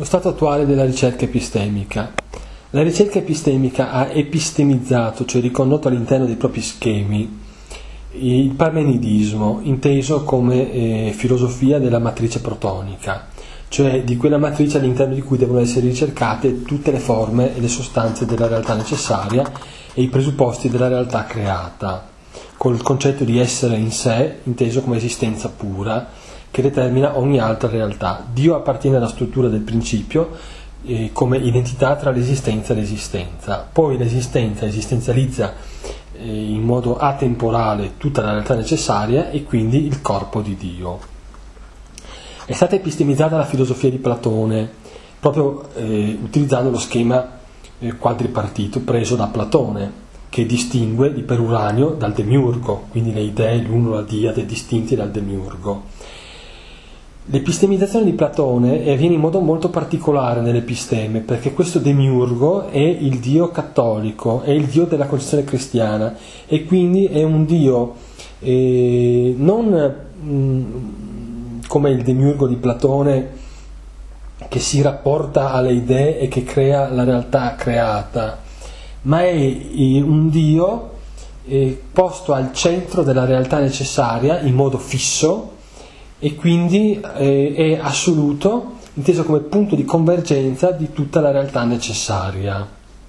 Lo stato attuale della ricerca epistemica. La ricerca epistemica ha epistemizzato, cioè ricondotto all'interno dei propri schemi, il parmenidismo, inteso come filosofia della matrice protonica, cioè di quella matrice all'interno di cui devono essere ricercate tutte le forme e le sostanze della realtà necessaria e i presupposti della realtà creata, col concetto di essere in sé, inteso come esistenza pura, che determina ogni altra realtà. Dio appartiene alla struttura del principio come identità tra l'esistenza e l'esistenza. Poi l'esistenza esistenzializza in modo atemporale tutta la realtà necessaria e quindi il corpo di Dio. È stata epistemizzata la filosofia di Platone, proprio utilizzando lo schema quadripartito preso da Platone, che distingue l'iperuranio dal demiurgo, quindi le idee, l'uno, la diade, distinti dal demiurgo. L'epistemizzazione di Platone avviene in modo molto particolare nell'episteme, perché questo demiurgo è il Dio cattolico, è il Dio della concezione cristiana, e quindi è un Dio non come il demiurgo di Platone, che si rapporta alle idee e che crea la realtà creata, ma è un Dio posto al centro della realtà necessaria in modo fisso, e quindi è assoluto, inteso come punto di convergenza di tutta la realtà necessaria.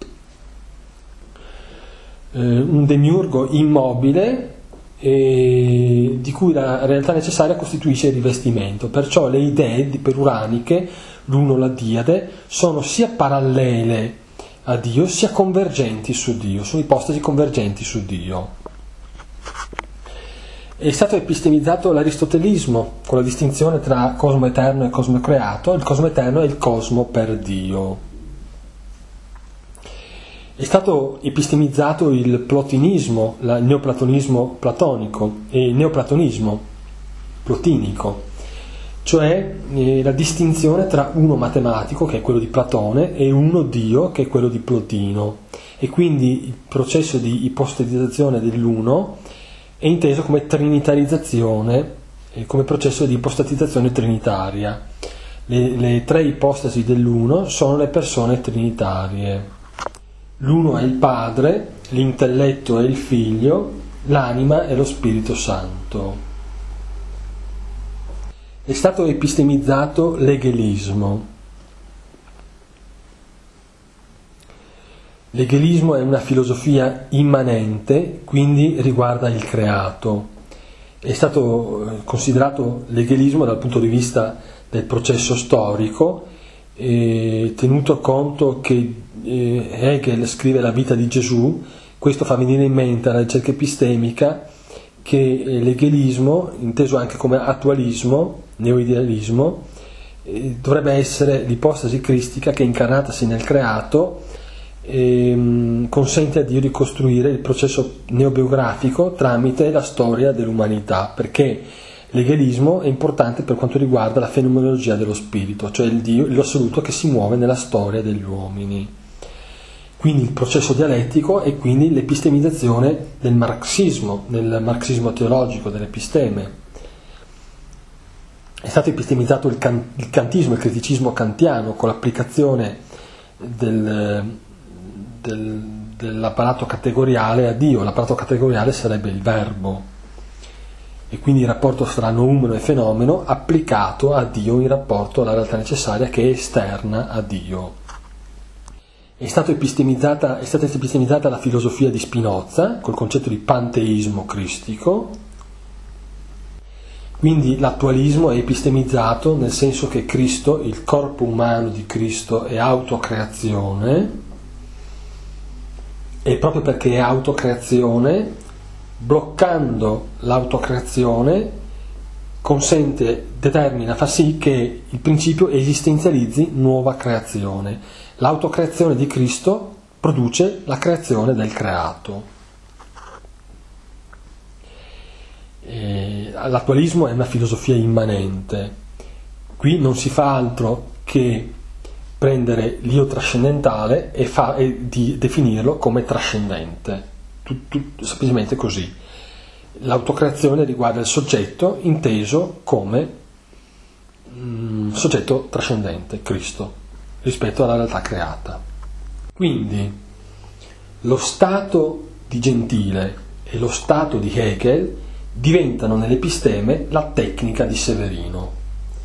Un demiurgo immobile di cui la realtà necessaria costituisce il rivestimento, perciò le idee peruraniche, l'uno, la diade, sono sia parallele a Dio sia convergenti su Dio, sono ipostasi convergenti su Dio. È stato epistemizzato l'aristotelismo, con la distinzione tra cosmo eterno e cosmo creato. Il cosmo eterno è il cosmo per Dio. È stato epistemizzato il plotinismo, il neoplatonismo platonico e il neoplatonismo plotinico, cioè la distinzione tra uno matematico, che è quello di Platone, e uno Dio, che è quello di Plotino. E quindi il processo di ipostatizzazione dell'uno è inteso come trinitarizzazione, come processo di ipostatizzazione trinitaria. Le tre ipostasi dell'uno sono le persone trinitarie. L'uno è il Padre, l'intelletto è il Figlio, l'anima è lo Spirito Santo. È stato epistemizzato l'egelismo. L'egelismo è una filosofia immanente, quindi riguarda il creato. È stato considerato l'egelismo dal punto di vista del processo storico, tenuto conto che Hegel scrive la vita di Gesù. Questo fa venire in mente alla ricerca epistemica che l'egelismo, inteso anche come attualismo, neoidealismo, dovrebbe essere l'ipostasi cristica che, incarnatasi nel creato, consente a Dio di costruire il processo neobiografico tramite la storia dell'umanità, perché l'egelismo è importante per quanto riguarda la fenomenologia dello spirito, cioè il Dio, l'assoluto che si muove nella storia degli uomini. Quindi il processo dialettico e quindi l'epistemizzazione del marxismo, nel marxismo teologico, dell'episteme. È stato epistemizzato il kantismo, il criticismo kantiano, con l'applicazione dell'apparato categoriale a Dio. L'apparato categoriale sarebbe il verbo, e quindi il rapporto fra noumeno e fenomeno applicato a Dio in rapporto alla realtà necessaria che è esterna a Dio. È stata epistemizzata la filosofia di Spinoza col concetto di panteismo cristico. Quindi l'attualismo è epistemizzato nel senso che Cristo, il corpo umano di Cristo, è autocreazione, e proprio perché è autocreazione, bloccando l'autocreazione, determina, fa sì che il principio esistenzializzi nuova creazione. L'autocreazione di Cristo produce la creazione del creato. L'attualismo è una filosofia immanente. Qui non si fa altro che prendere l'io trascendentale e di definirlo come trascendente, semplicemente così. L'autocreazione riguarda il soggetto inteso come soggetto trascendente, Cristo. rispetto alla realtà creata. Quindi lo stato di Gentile e lo stato di Hegel diventano nell'episteme la tecnica di Severino.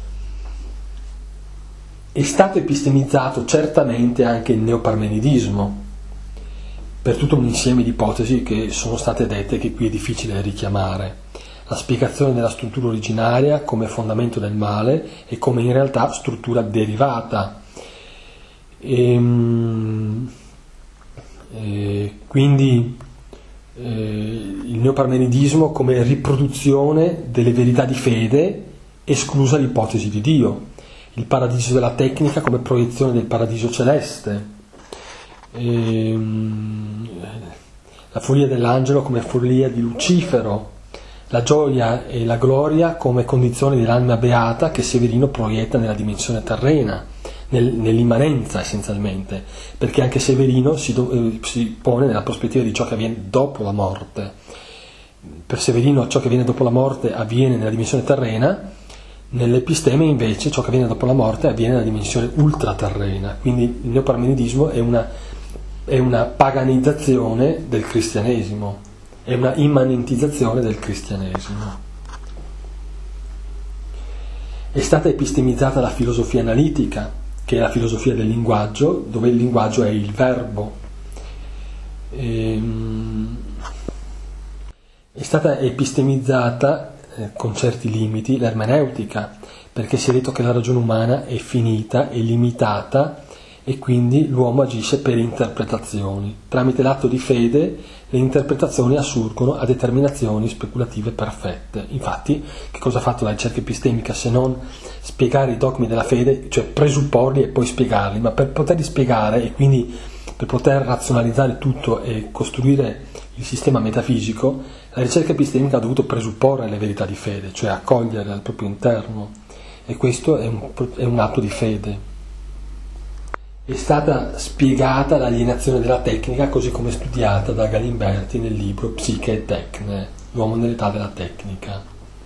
È stato epistemizzato certamente anche il neoparmenidismo, per tutto un insieme di ipotesi che sono state dette, che qui è difficile richiamare. La spiegazione della struttura originaria come fondamento del male e come in realtà struttura derivata. Quindi il neoparmenidismo come riproduzione delle verità di fede, esclusa l'ipotesi di Dio. Il paradiso della tecnica come proiezione del paradiso celeste, la follia dell'angelo come follia di Lucifero, la gioia e la gloria come condizione dell'anima beata che Severino proietta nella dimensione terrena, nell'immanenza essenzialmente, perché anche Severino si pone nella prospettiva di ciò che avviene dopo la morte. Per Severino ciò che avviene dopo la morte avviene nella dimensione terrena, nell'episteme invece ciò che avviene dopo la morte avviene nella dimensione ultraterrena. Quindi il neoparmenidismo è una paganizzazione del cristianesimo, è una immanentizzazione del cristianesimo. È stata epistemizzata la filosofia analitica, che è la filosofia del linguaggio, dove il linguaggio è il verbo. È stata epistemizzata con certi limiti l'ermeneutica, perché si è detto che la ragione umana è finita e limitata e quindi l'uomo agisce per interpretazioni. Tramite l'atto di fede le interpretazioni assurgono a determinazioni speculative perfette. Infatti, che cosa ha fatto la ricerca epistemica se non spiegare i dogmi della fede, cioè presupporli e poi spiegarli, ma per poterli spiegare e quindi per poter razionalizzare tutto e costruire il sistema metafisico, la ricerca epistemica ha dovuto presupporre le verità di fede, cioè accoglierle al proprio interno, e questo è un atto di fede. È stata spiegata l'alienazione della tecnica, così come studiata da Galimberti nel libro Psiche e Tecne, l'uomo nell'età della tecnica.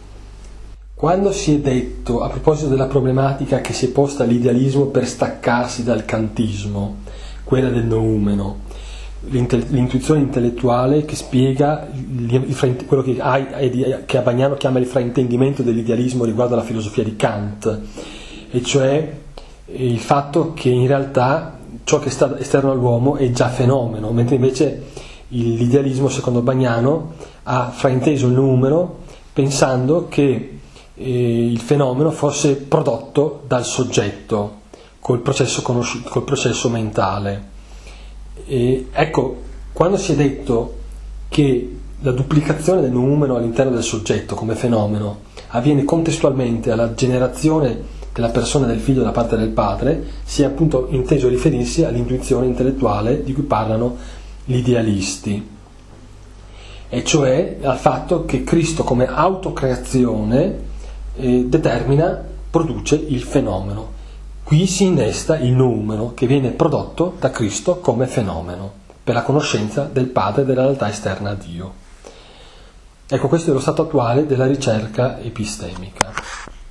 Quando si è detto, a proposito della problematica che si è posta l'idealismo per staccarsi dal kantismo, quella del noumeno, l'intuizione intellettuale che spiega quello che Abagnano chiama il fraintendimento dell'idealismo riguardo alla filosofia di Kant, e cioè il fatto che in realtà ciò che sta esterno all'uomo è già fenomeno, mentre invece l'idealismo, secondo Bagnano, ha frainteso il numero pensando che il fenomeno fosse prodotto dal soggetto col processo mentale. E ecco, quando si è detto che la duplicazione del numero all'interno del soggetto come fenomeno avviene contestualmente alla generazione della persona del figlio da parte del padre, si è appunto inteso riferirsi all'intuizione intellettuale di cui parlano gli idealisti, e cioè al fatto che Cristo come autocreazione produce il fenomeno. Qui si innesta il noumeno che viene prodotto da Cristo come fenomeno per la conoscenza del Padre e della realtà esterna a Dio. Ecco, questo è lo stato attuale della ricerca epistemica.